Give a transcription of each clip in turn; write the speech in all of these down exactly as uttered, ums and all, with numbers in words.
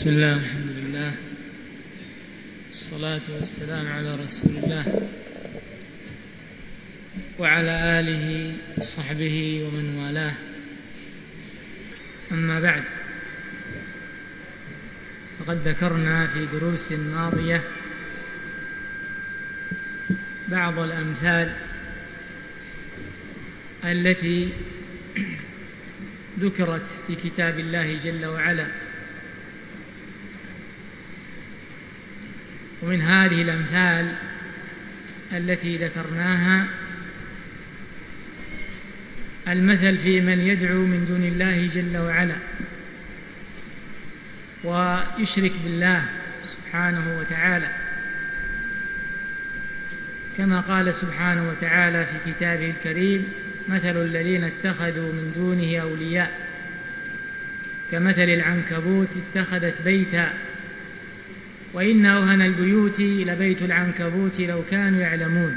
بسم الله، الحمد لله، الصلاة والسلام على رسول الله وعلى آله وصحبه ومن والاه. أما بعد، فقد ذكرنا في دروس ماضية بعض الأمثال التي ذكرت في كتاب الله جل وعلا، ومن هذه الأمثال التي ذكرناها المثل في من يدعو من دون الله جل وعلا ويشرك بالله سبحانه وتعالى، كما قال سبحانه وتعالى في كتابه الكريم: مثل الذين اتخذوا من دونه أولياء كمثل العنكبوت اتخذت بيتا وإن أوهن البيوت لبيت العنكبوت لو كانوا يعلمون.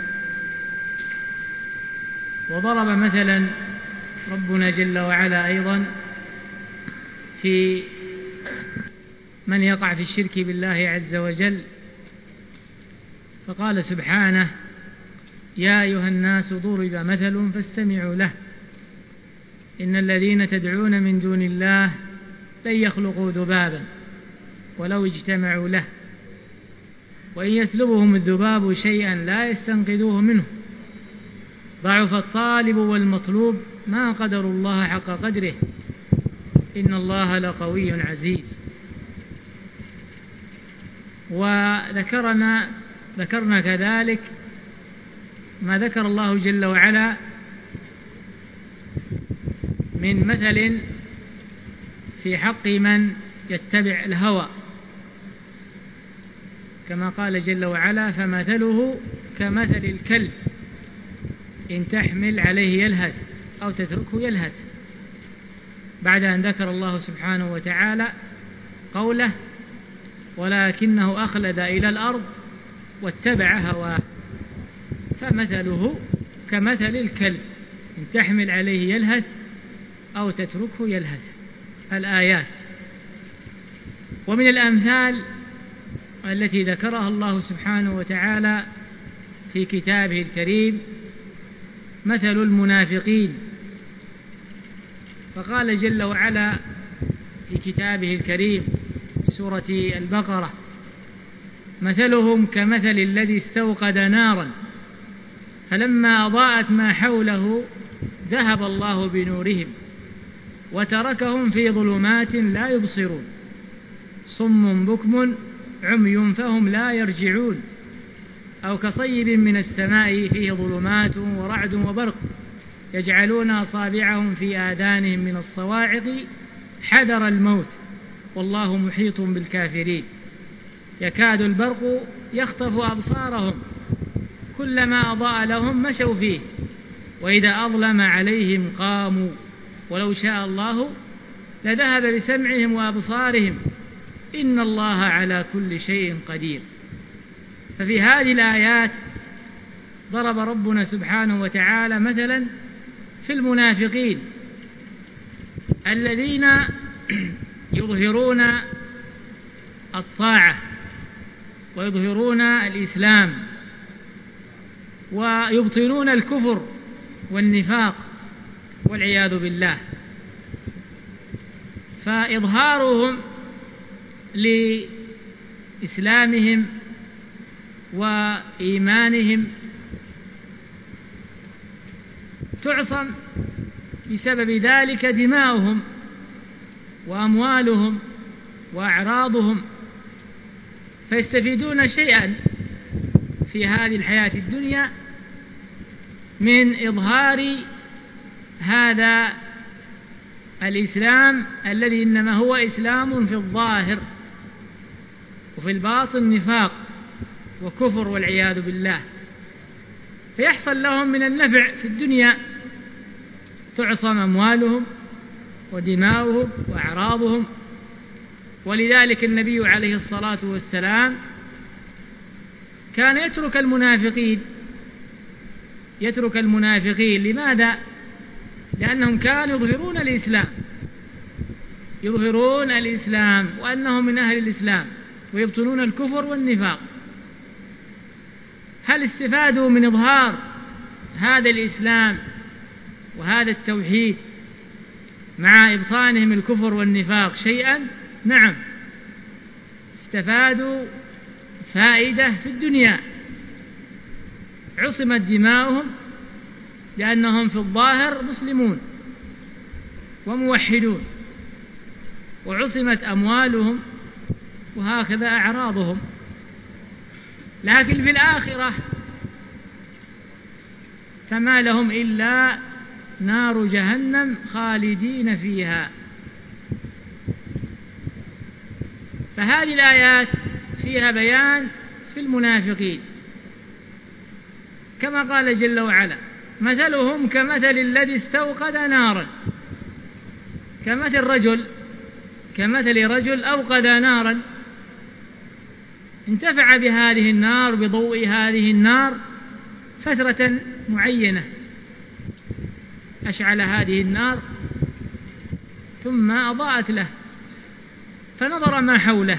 وضرب مثلا ربنا جل وعلا أيضا في من يقع في الشرك بالله عز وجل، فقال سبحانه: يا أيها الناس ضرب مثل فاستمعوا له إن الذين تدعون من دون الله لن يخلقوا ذبابا ولو اجتمعوا له وإن يسلبهم الذباب شيئا لا يستنقذوه منه ضعف الطالب والمطلوب ما قدر الله حق قدره إن الله لقوي عزيز. وذكرنا ذكرنا كذلك ما ذكر الله جل وعلا من مثل في حق من يتبع الهوى، كما قال جل وعلا: فمثله كمثل الكلب إن تحمل عليه يلهث أو تتركه يلهث، بعد أن ذكر الله سبحانه وتعالى قوله: ولكنه أخلد إلى الأرض واتبع هواه فمثله كمثل الكلب إن تحمل عليه يلهث أو تتركه يلهث. الآيات. ومن الأمثال التي ذكرها الله سبحانه وتعالى في كتابه الكريم مثل المنافقين، فقال جل وعلا في كتابه الكريم سورة البقرة: مثلهم كمثل الذي استوقد نارا فلما أضاءت ما حوله ذهب الله بنورهم وتركهم في ظلمات لا يبصرون صم بكم عمي فهم لا يرجعون أو كصيب من السماء فيه ظلمات ورعد وبرق يجعلون أصابعهم في آذانهم من الصواعق حذر الموت والله محيط بالكافرين يكاد البرق يخطف أبصارهم كلما أضاء لهم مشوا فيه وإذا أظلم عليهم قاموا ولو شاء الله لذهب بسمعهم وأبصارهم إن الله على كل شيء قدير. ففي هذه الآيات ضرب ربنا سبحانه وتعالى مثلا في المنافقين الذين يظهرون الطاعة ويظهرون الإسلام ويبطنون الكفر والنفاق والعياذ بالله، فإظهارهم لإسلامهم وإيمانهم تعصم بسبب ذلك دماؤهم وأموالهم وأعراضهم، فيستفيدون شيئا في هذه الحياة الدنيا من إظهار هذا الإسلام الذي إنما هو إسلام في الظاهر وفي الباطن نفاق وكفر والعياذ بالله، فيحصل لهم من النفع في الدنيا تعصم أموالهم ودماؤهم وأعراضهم. ولذلك النبي عليه الصلاة والسلام كان يترك المنافقين يترك المنافقين لماذا؟ لأنهم كانوا يظهرون الإسلام يظهرون الإسلام وأنهم من أهل الإسلام ويبطنون الكفر والنفاق. هل استفادوا من إظهار هذا الإسلام وهذا التوحيد مع إبطانهم الكفر والنفاق شيئا؟ نعم، استفادوا فائدة في الدنيا، عصمت دماؤهم لأنهم في الظاهر مسلمون وموحدون، وعصمت أموالهم وهكذا أعراضهم. لكن في الآخرة فما لهم إلا نار جهنم خالدين فيها. فهذه الآيات فيها بيان في المنافقين، كما قال جل وعلا: مثلهم كمثل الذي استوقد نارا، كمثل رجل كمثل رجل أوقد نارا، انتفع بهذه النار بضوء هذه النار فترة معينة، أشعل هذه النار ثم أضاءت له، فنظر ما حوله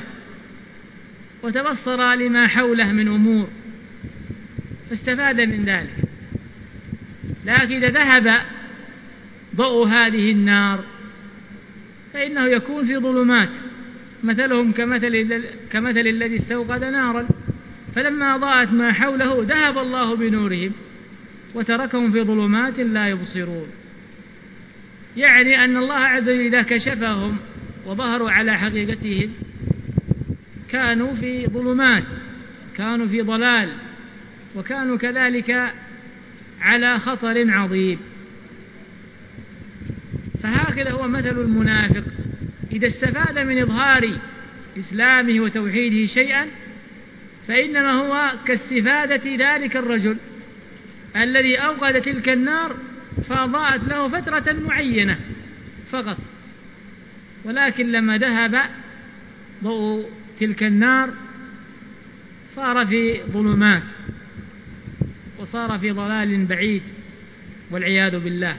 وتبصر لما حوله من أمور فاستفاد من ذلك. لكن إذا ذهب ضوء هذه النار فإنه يكون في ظلمات. مثلهم كمثل, كمثل الذي استوقد نارا فلما أضاءت ما حوله ذهب الله بنورهم وتركهم في ظلمات لا يبصرون. يعني أن الله عز وجل إذا كشفهم وظهروا على حقيقتهم كانوا في ظلمات، كانوا في ضلال، وكانوا كذلك على خطر عظيم. فهكذا هو مثل المنافق، إذا استفاد من إظهار إسلامه وتوحيده شيئا فإنما هو كاستفادة ذلك الرجل الذي أوقد تلك النار فأضاءت له فترة معينة فقط، ولكن لما ذهب ضوء تلك النار صار في ظلمات وصار في ضلال بعيد والعياذ بالله.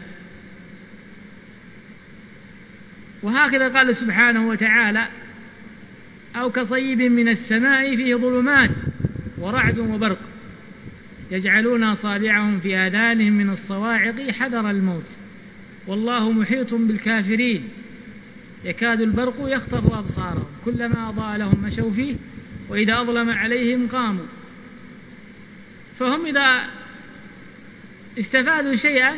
وهكذا قال سبحانه وتعالى: أو كصيب من السماء فيه ظلمات ورعد وبرق يجعلون أصابعهم في آذانهم من الصواعق حذر الموت والله محيط بالكافرين يكاد البرق يخطف أبصارهم كلما أضاء لهم مشوا فيه وإذا أظلم عليهم قاموا. فهم إذا استفادوا شيئا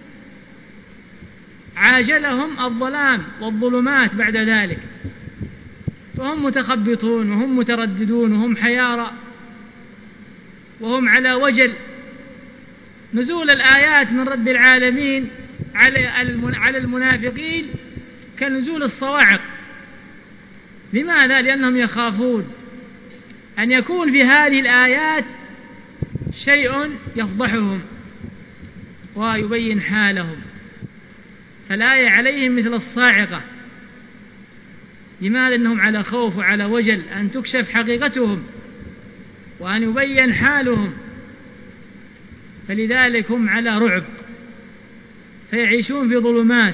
عاجلهم الظلام والظلمات بعد ذلك، فهم متخبطون وهم مترددون وهم حيارى وهم على وجل. نزول الآيات من رب العالمين على المنافقين كنزول الصواعق. لماذا؟ لأنهم يخافون أن يكون في هذه الآيات شيء يفضحهم ويبين حالهم، فالآية عليهم مثل الصاعقة. لماذا؟ أنهم على خوف وعلى وجل أن تكشف حقيقتهم وأن يبين حالهم، فلذلك هم على رعب، فيعيشون في ظلمات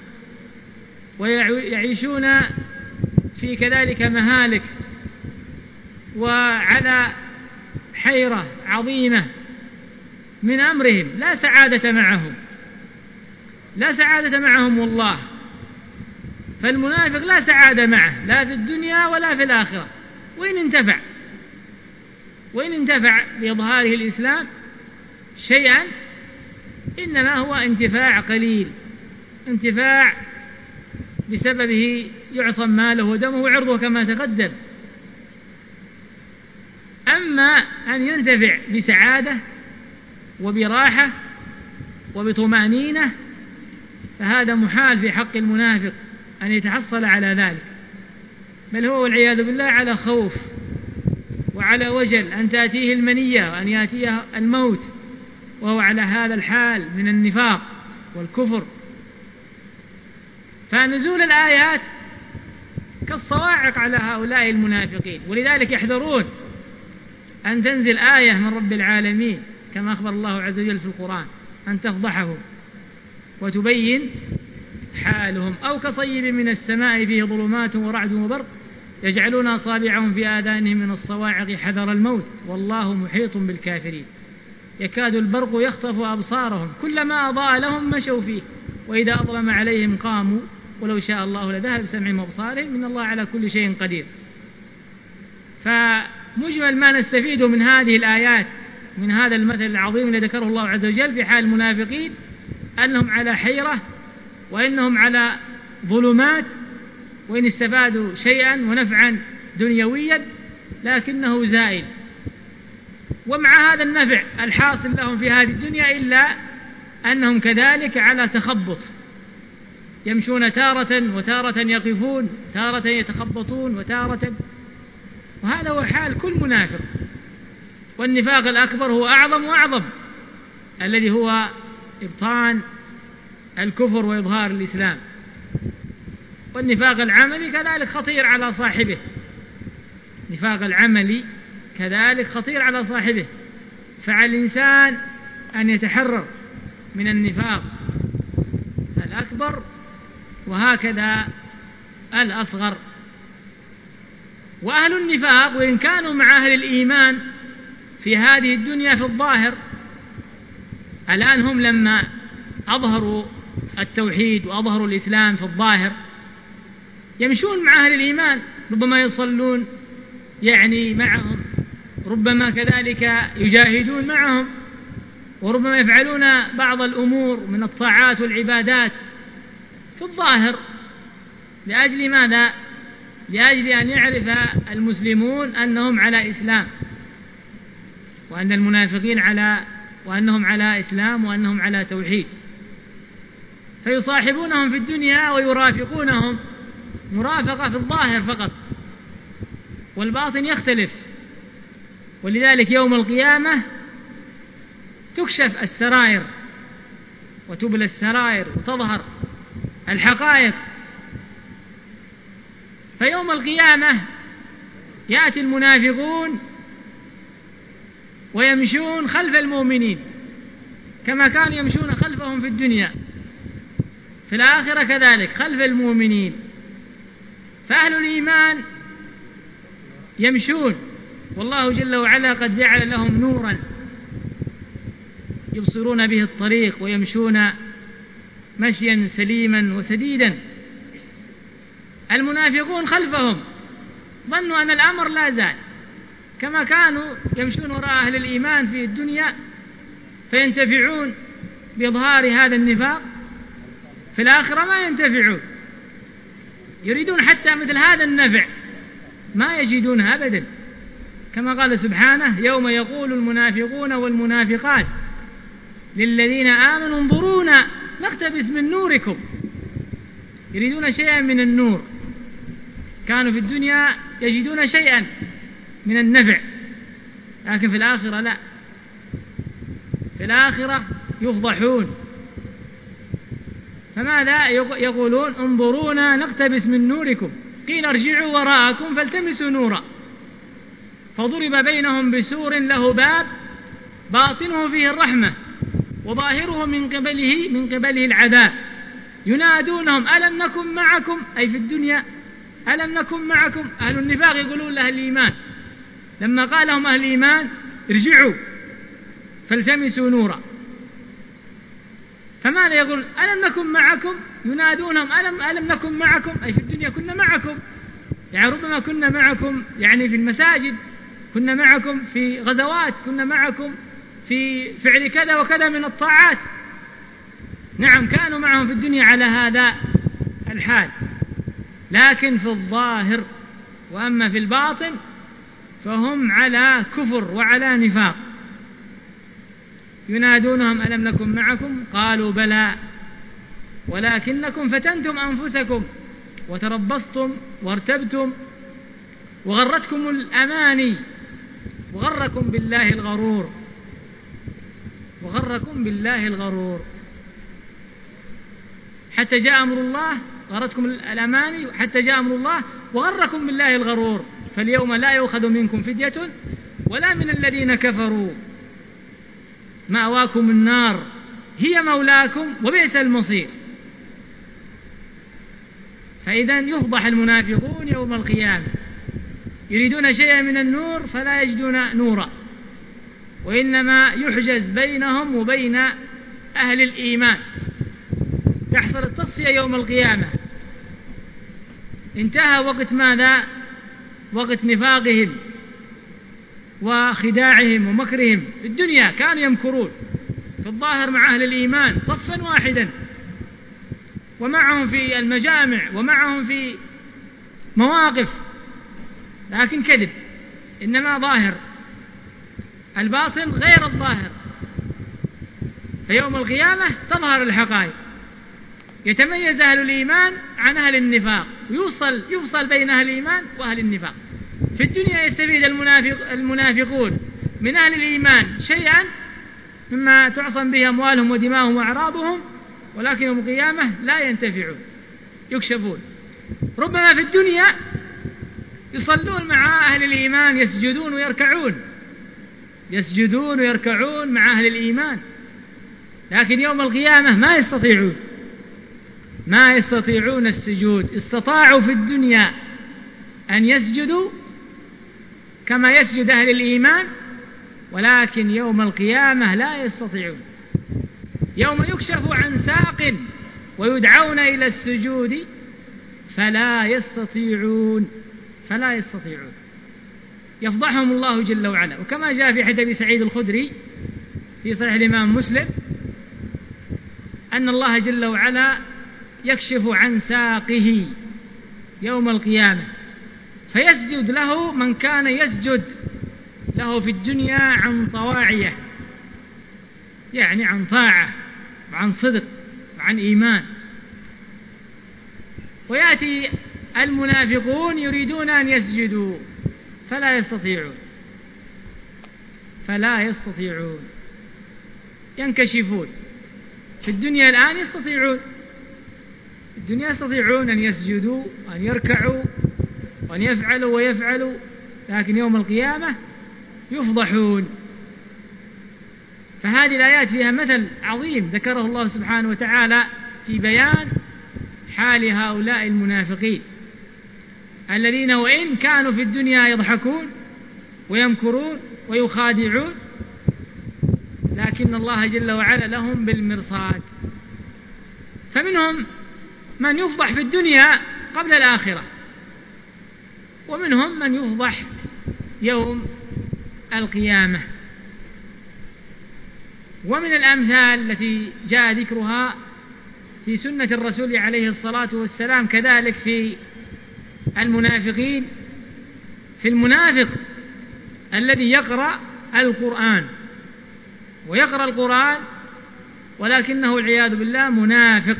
ويعيشون في كذلك مهالك وعلى حيرة عظيمة من أمرهم، لا سعادة معهم، لا سعادة معهم والله. فالمنافق لا سعادة معه لا في الدنيا ولا في الآخرة، وإن انتفع وإن انتفع بإظهاره الإسلام شيئا إنما هو انتفاع قليل، انتفاع بسببه يعصم ماله ودمه وعرضه كما تقدم. أما أن ينتفع بسعادة وبراحة وبطمأنينة فهذا محال في حق المنافق أن يتحصل على ذلك، بل هو والعياذ بالله على خوف وعلى وجل أن تأتيه المنية وأن يأتيه الموت وهو على هذا الحال من النفاق والكفر. فنزول الآيات كالصواعق على هؤلاء المنافقين، ولذلك يحذرون أن تنزل آية من رب العالمين كما أخبر الله عز وجل في القرآن أن تفضحهم وتبين حالهم، أو كصيب من السماء فيه ظلمات ورعد وبرق يجعلون أصابعهم في آذانهم من الصواعق حذر الموت والله محيط بالكافرين يكاد البرق يخطف أبصارهم كلما أضاء لهم مشوا فيه وإذا أظلم عليهم قاموا ولو شاء الله لذهب بسمعهم وأبصارهم إن الله على كل شيء قدير. فمجمل ما نستفيده من هذه الآيات من هذا المثل العظيم الذي ذكره الله عز وجل في حال المنافقين أنهم على حيرة وإنهم على ظلمات، وإن استفادوا شيئا ونفعا دنيويا لكنه زائل، ومع هذا النفع الحاصل لهم في هذه الدنيا إلا أنهم كذلك على تخبط، يمشون تارة وتارة يقفون، تارة يتخبطون وتارة، وهذا هو حال كل منافق. والنفاق الأكبر هو أعظم وأعظم الذي هو إبطان الكفر وإظهار الإسلام. والنفاق العملي كذلك خطير على صاحبه، نفاق العملي كذلك خطير على صاحبه، فعلى الإنسان أن يتحرر من النفاق الأكبر وهكذا الأصغر. وأهل النفاق وإن كانوا مع أهل الإيمان في هذه الدنيا في الظاهر، الآن هم لما أظهروا التوحيد وأظهروا الإسلام في الظاهر يمشون مع أهل الإيمان، ربما يصلون يعني معهم، ربما كذلك يجاهدون معهم، وربما يفعلون بعض الأمور من الطاعات والعبادات في الظاهر. لأجل ماذا؟ لأجل أن يعرف المسلمون أنهم على إسلام، وأن المنافقين على وأنهم على إسلام وأنهم على توحيد، فيصاحبونهم في الدنيا ويرافقونهم مرافقة في الظاهر فقط، والباطن يختلف. ولذلك يوم القيامة تكشف السرائر وتبلى السرائر وتظهر الحقائق. فيوم القيامة يأتي المنافقون ويمشون خلف المؤمنين كما كانوا يمشون خلفهم في الدنيا، في الآخرة كذلك خلف المؤمنين. فأهل الإيمان يمشون والله جل وعلا قد جعل لهم نورا يبصرون به الطريق ويمشون مشيا سليما وسديدا. المنافقون خلفهم ظنوا أن الأمر لا زال، كما كانوا يمشون وراء أهل الإيمان في الدنيا فينتفعون بإظهار هذا النفاق، في الآخرة ما ينتفعون، يريدون حتى مثل هذا النفع ما يجدونه أبدا، كما قال سبحانه: يوم يقول المنافقون والمنافقات للذين آمنوا انظرونا نقتبس من نوركم. يريدون شيئا من النور، كانوا في الدنيا يجدون شيئا من النفع، لكن في الآخرة لا، في الآخرة يفضحون. فماذا يقولون؟ انظرونا نقتبس من نوركم، قيل ارجعوا وراءكم فالتمسوا نورا فضرب بينهم بسور له باب باطنه فيه الرحمة وظاهره من قبله من قبله العذاب ينادونهم ألم نكن معكم، أي في الدنيا ألم نكن معكم. أهل النفاق يقولون لأهل الإيمان لما قال لهم أهل الإيمان ارجعوا فالتمسوا نورا، فماذا يقول؟ ألم نكن معكم، ينادونهم ألم, ألم نكن معكم، أي في الدنيا كنا معكم، يعني ربما كنا معكم يعني في المساجد، كنا معكم في غزوات، كنا معكم في فعل كذا وكذا من الطاعات. نعم كانوا معهم في الدنيا على هذا الحال، لكن في الظاهر، وأما في الباطن فهم على كفر وعلى نفاق. ينادونهم ألم نكن معكم قالوا بلى ولكنكم فتنتم أنفسكم وتربصتم وارتبتم وغرتكم الأماني وغركم بالله الغرور وغركم بالله الغرور حتى جاء أمر الله، غرتكم الأماني حتى جاء أمر الله وغركم بالله الغرور، فاليوم لا يؤخذ منكم فدية ولا من الذين كفروا، مأواكم النار هي مولاكم وبئس المصير. فإذا يفضح المنافقون يوم القيامة، يريدون شيئا من النور فلا يجدون نورا، وإنما يحجز بينهم وبين أهل الإيمان، تحصل التصفية يوم القيامة. انتهى وقت ماذا؟ وقت نفاقهم وخداعهم ومكرهم. في الدنيا كانوا يمكرون في الظاهر مع أهل الإيمان صفا واحدا، ومعهم في المجامع ومعهم في مواقف، لكن كذب، إنما ظاهر، الباطن غير الظاهر. فيوم القيامة تظهر الحقائق، يتميز أهل الإيمان عن أهل النفاق، ويوصل يفصل بين أهل الإيمان وأهل النفاق. في الدنيا يستفيد المنافق المنافقون من أهل الإيمان شيئا مما تعصم به أموالهم ودماؤهم وأعراضهم، ولكن يوم القيامة لا ينتفعون، يكشفون. ربما في الدنيا يصلون مع أهل الإيمان، يسجدون ويركعون، يسجدون ويركعون مع أهل الإيمان، لكن يوم القيامة ما يستطيعون ما يستطيعون السجود. استطاعوا في الدنيا أن يسجدوا كما يسجد أهل الإيمان، ولكن يوم القيامة لا يستطيعون. يوم يكشف عن ساق ويدعون إلى السجود فلا يستطيعون فلا يستطيعون يفضحهم الله جل وعلا. وكما جاء في حديث أبي سعيد الخدري في صحيح الإمام مسلم أن الله جل وعلا يكشف عن ساقه يوم القيامة، فيسجد له من كان يسجد له في الدنيا عن طواعية، يعني عن طاعة وعن صدق وعن إيمان. ويأتي المنافقون يريدون أن يسجدوا فلا يستطيعون فلا يستطيعون ينكشفون. في الدنيا الآن يستطيعون في الدنيا يستطيعون أن يسجدوا وأن يركعوا وأن يفعلوا ويفعلوا، لكن يوم القيامة يفضحون. فهذه الآيات فيها مثل عظيم ذكره الله سبحانه وتعالى في بيان حال هؤلاء المنافقين الذين وإن كانوا في الدنيا يضحكون ويمكرون ويخادعون، لكن الله جل وعلا لهم بالمرصاد. فمنهم من يفضح في الدنيا قبل الآخرة، ومنهم من يفضح يوم القيامة. ومن الأمثال التي جاء ذكرها في سنة الرسول عليه الصلاة والسلام كذلك في المنافقين، في المنافق الذي يقرأ القرآن ويقرأ القرآن ولكنه العياذ بالله منافق،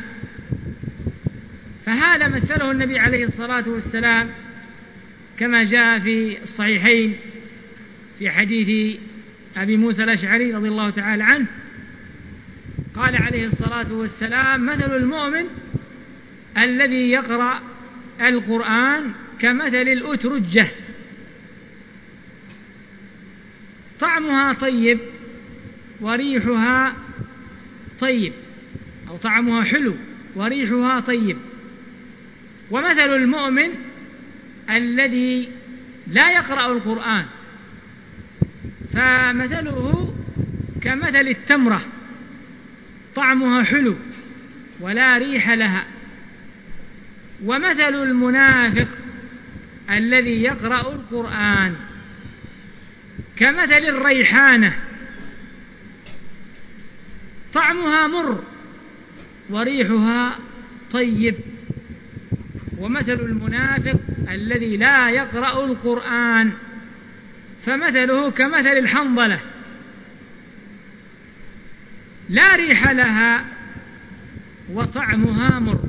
فهذا مثله النبي عليه الصلاة والسلام كما جاء في الصحيحين في حديث أبي موسى الأشعري رضي الله تعالى عنه، قال عليه الصلاة والسلام: مثل المؤمن الذي يقرأ القرآن كمثل الأترجة طعمها طيب وريحها طيب، أو طعمها حلو وريحها طيب. ومثل المؤمن الذي لا يقرأ القرآن فمثله كمثل التمرة طعمها حلو ولا ريح لها. ومثل المنافق الذي يقرأ القرآن كمثل الريحانة طعمها مر وريحها طيب. ومثل المنافق الذي لا يقرأ القرآن فمثله كمثل الحنظلة لا ريح لها وطعمها مر.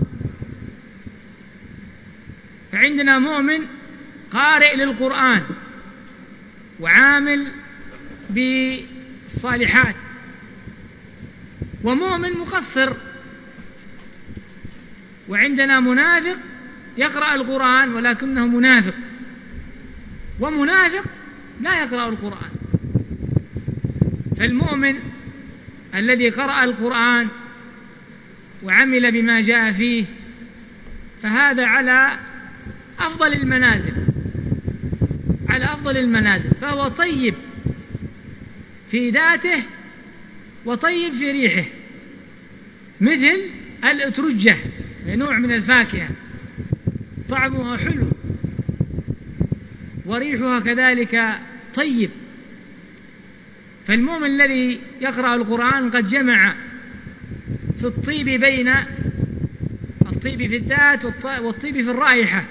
فعندنا مؤمن قارئ للقرآن وعامل بالصالحات، ومؤمن مقصر. وعندنا منافق يقرأ القرآن ولكنه منافق، ومنافق لا يقرأ القرآن. فالمؤمن الذي قرأ القرآن وعمل بما جاء فيه فهذا على أفضل المنازل، على أفضل المنازل، فهو طيب في ذاته وطيب في ريحه، مثل الأترجة، نوع من الفاكهة طعمها حلو وريحها كذلك طيب. فالمؤمن الذي يقرأ القرآن قد جمع في الطيب بين الطيب في الذات والطيب في الرائحة.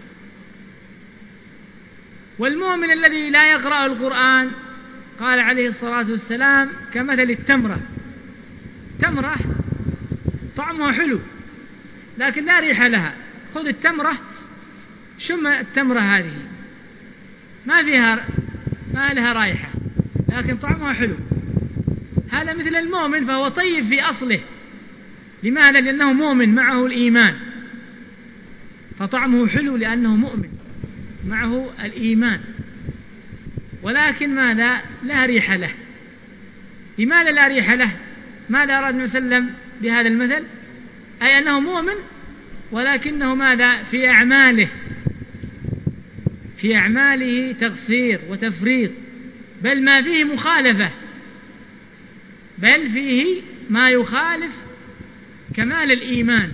والمؤمن الذي لا يقرأ القرآن قال عليه الصلاة والسلام كمثل التمرة، تمرة طعمها حلو لكن لا ريح لها، خذ التمرة شم التمرة هذه ما فيها ما لها رائحة لكن طعمها حلو. هذا مثل المؤمن، فهو طيب في أصله. لماذا؟ لأنه مؤمن معه الإيمان، فطعمه حلو لأنه مؤمن معه الإيمان، ولكن ماذا؟ لا ريح له. لماذا لا ريح له؟ ماذا أراد النبي صلى الله عليه وسلم بهذا المثل؟ أي أنه مؤمن ولكنه ماذا؟ في أعماله في أعماله تقصير وتفريط، بل ما فيه مخالفة، بل فيه ما يخالف كمال الإيمان.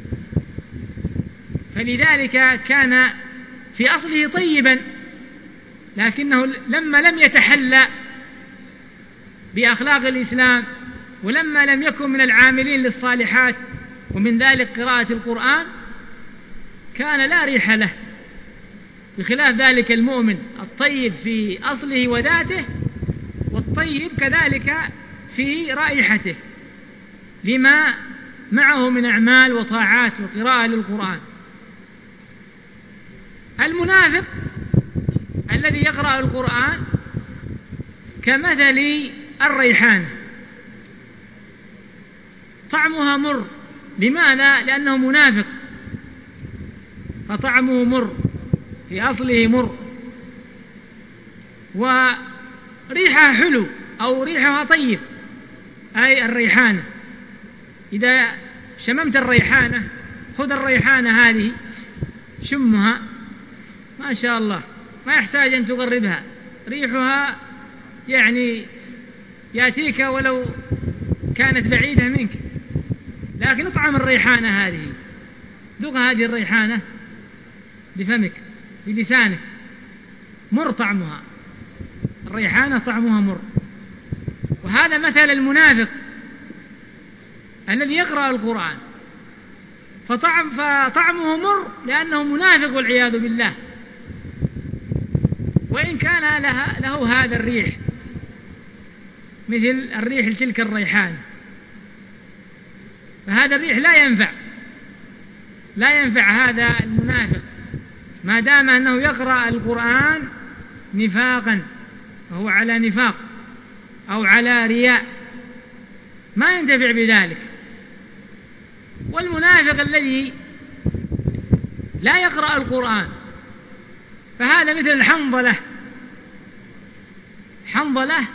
فلذلك كان في أصله طيبا، لكنه لما لم يتحلى بأخلاق الإسلام، ولما لم يكن من العاملين للصالحات ومن ذلك قراءة القرآن، كان لا ريح له. بخلاف ذلك المؤمن الطيب في أصله وذاته، والطيب كذلك في رائحته لما معه من أعمال وطاعات وقراءة للقرآن. المنافق الذي يقرأ القرآن كمثل الريحان، طعمها مر. لماذا؟ لأنه منافق فطعمه مر، في أصله مر، وريحها حلو أو ريحها طيب، أي الريحانة. إذا شممت الريحانة، خذ الريحانة هذه شمها ما شاء الله، ما يحتاج أن تقربها، ريحها يعني يأتيك ولو كانت بعيدة منك. لكن اطعم الريحانة هذه، ذوق هذه الريحانة بفمك بلسانك، مر طعمها، الريحانة طعمها مر. وهذا مثل المنافق الذي يقرأ القرآن فطعم فطعمه مر لأنه منافق والعياذ بالله، وإن كان لها له هذا الريح مثل الريح تلك الريحان، فهذا الريح لا ينفع لا ينفع هذا المنافق ما دام أنه يقرأ القرآن نفاقا، وهو على نفاق أو على رياء، ما ينتفع بذلك. والمنافق الذي لا يقرأ القرآن فهذا مثل الحنظلة، حنظلة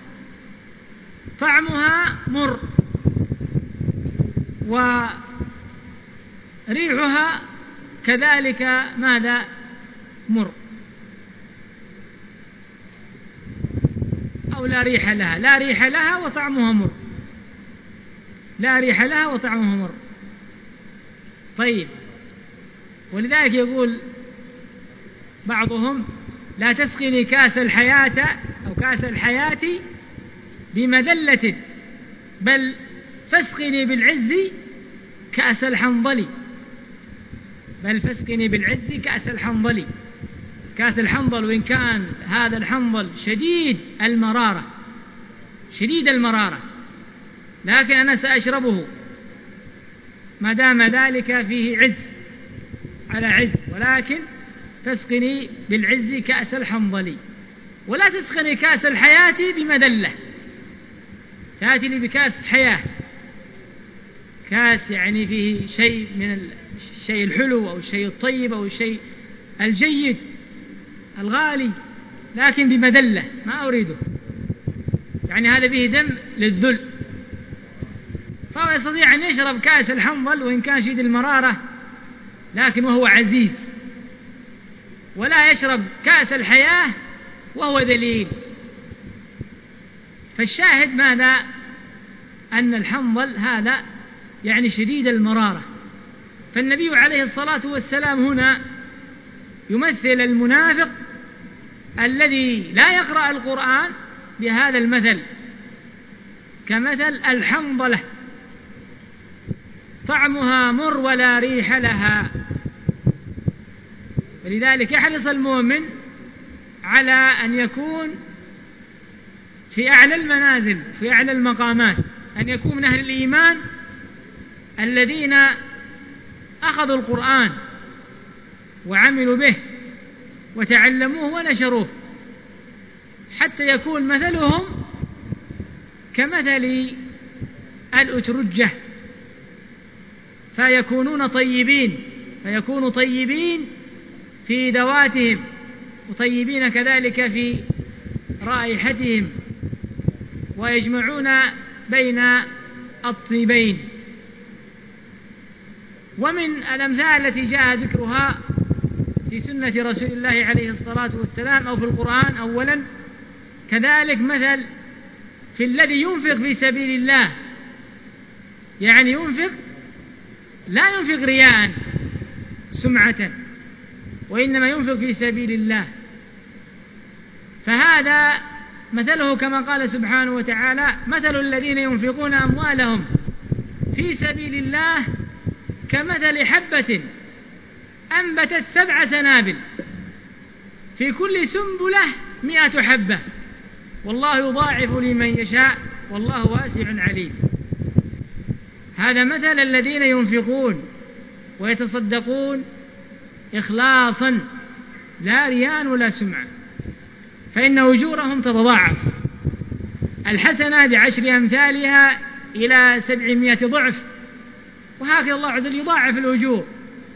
طعمها مر وريحها كذلك ماذا؟ مر، أو لا ريح لها، لا ريح لها وطعمها مر، لا ريح لها وطعمها مر. طيب، ولذلك يقول بعضهم: لا تسقني كاس الحياة أو كاس الحياة بمذلة، بل فاسقني بالعز كأس الحنظل، بل فاسقني بالعز كأس الحنظل. كأس الحنظل، وإن كان هذا الحنظل شديد المرارة شديد المرارة لكن أنا سأشربه ما دام ذلك فيه عز على عز، ولكن تسقني بالعز كأس الحنظل، ولا تسقني كأس الحياة بمذلة. تأتي لي بكأس حياة، كأس يعني فيه شيء من الشيء الحلو أو الشيء الطيب أو الشيء الجيد الغالي، لكن بمذلة ما أريده، يعني هذا به دم للذل. فهو يستطيع أن يشرب كأس الحنظل وإن كان شديد المرارة، لكن وهو عزيز، ولا يشرب كأس الحياة وهو ذليل. فالشاهد ماذا؟ أن الحنظل هذا يعني شديد المرارة. فالنبي عليه الصلاة والسلام هنا يمثل المنافق الذي لا يقرأ القرآن بهذا المثل، كمثل الحنظلة طعمها مر ولا ريح لها. ولذلك يحرص المؤمن على أن يكون في أعلى المنازل، في أعلى المقامات، أن يكون من أهل الإيمان الذين أخذوا القرآن وعملوا به وتعلموه ونشروه، حتى يكون مثلهم كمثل الأترجة، فيكونون طيبين، فيكونوا طيبين في ذواتهم، وطيبين كذلك في رائحتهم، ويجمعون بين الطيبين. ومن الأمثال التي جاء ذكرها في سنة رسول الله عليه الصلاة والسلام أو في القرآن أولا، كذلك مثل في الذي ينفق في سبيل الله، يعني ينفق لا ينفق رياء سمعة، وإنما ينفق في سبيل الله، فهذا مثله كما قال سبحانه وتعالى: مثل الذين ينفقون أموالهم في سبيل الله كمثل حبة أنبتت سبع سنابل في كل سنبلة مئة حبة والله يضاعف لمن يشاء والله واسع عليم. هذا مثل الذين ينفقون ويتصدقون إخلاصا لا رياء ولا سمعة، فإن أجورهم تتضاعف، الحسنة بعشر أمثالها إلى سبعمائة ضعف، وهكذا الله عز وجل يضاعف الأجور.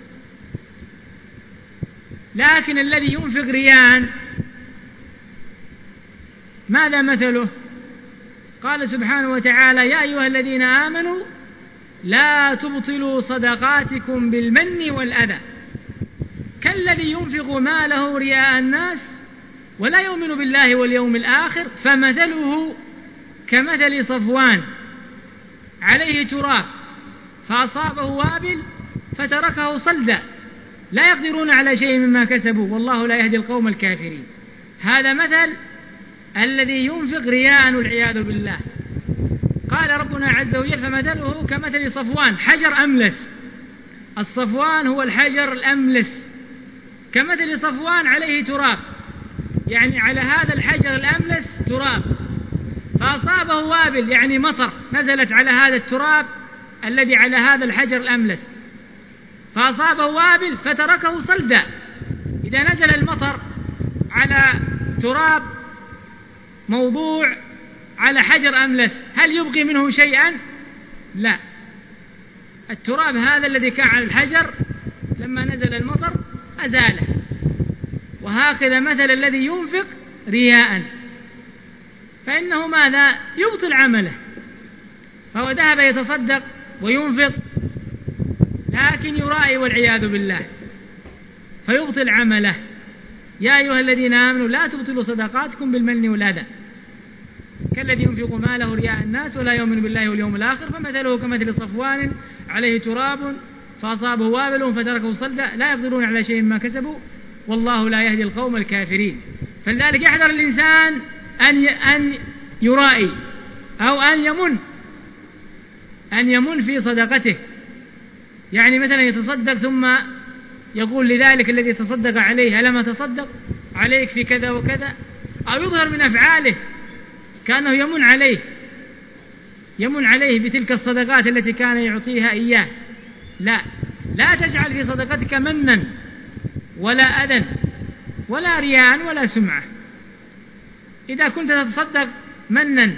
لكن الذي ينفق رياء ماذا مثله؟ قال سبحانه وتعالى: يا أيها الذين آمنوا لا تبطلوا صدقاتكم بالمن والأذى كالذي ينفق ماله رياء الناس ولا يؤمن بالله واليوم الآخر فمثله كمثل صفوان عليه تراب فأصابه وابل فتركه صلدا لا يقدرون على شيء مما كسبوا والله لا يهدي القوم الكافرين. هذا مثل الذي ينفق رياء والعياذ بالله. قال ربنا عز وجل: فمثله كمثل صفوان، حجر أملس. الصفوان هو الحجر الأملس، كمثل صفوان عليه تراب، يعني على هذا الحجر الأملس تراب، فأصابه وابل يعني مطر نزلت على هذا التراب الذي على هذا الحجر الأملس، فأصابه وابل فتركه صلدا. إذا نزل المطر على تراب موضوع على حجر أملس هل يبقي منه شيئا؟ لا، التراب هذا الذي كان على الحجر لما نزل المطر أزاله. وهكذا مثل الذي ينفق رياء، فإنه ماذا؟ يبطل عمله، فهو ذهب يتصدق وينفق لكن يرائي والعياذ بالله فيبطل عمله. يا أيها الذين آمنوا لا تبطلوا صدقاتكم بالمن والأذى كالذي ينفق ماله رياء الناس ولا يؤمن بالله واليوم الآخر فمثله كمثل صفوان عليه تراب فأصابه وابل فتركه صلدا لا يقدرون على شيء مما كسبوا والله لا يهدي القوم الكافرين. فلذلك يحذر الإنسان أن أن يرائي أو أن يمن أن يمن في صدقته، يعني مثلا يتصدق ثم يقول لذلك الذي تصدق عليه: ألم تصدق عليك في كذا وكذا، أو يظهر من أفعاله كأنه يمن عليه يمن عليه بتلك الصدقات التي كان يعطيها إياه. لا لا تجعل في صدقتك منا ولا أذى ولا رياء ولا سمعة. إذا كنت تتصدق منا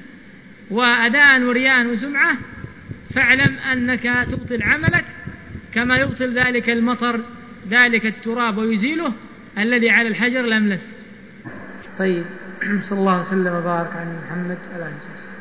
وأذى ورياء وسمعة فاعلم أنك تبطل عملك كما يبطل ذلك المطر ذلك التراب ويزيله الذي على الحجر الأملس. طيب، صلى الله وسلم وبارك على محمد وعلى آله وصحبه.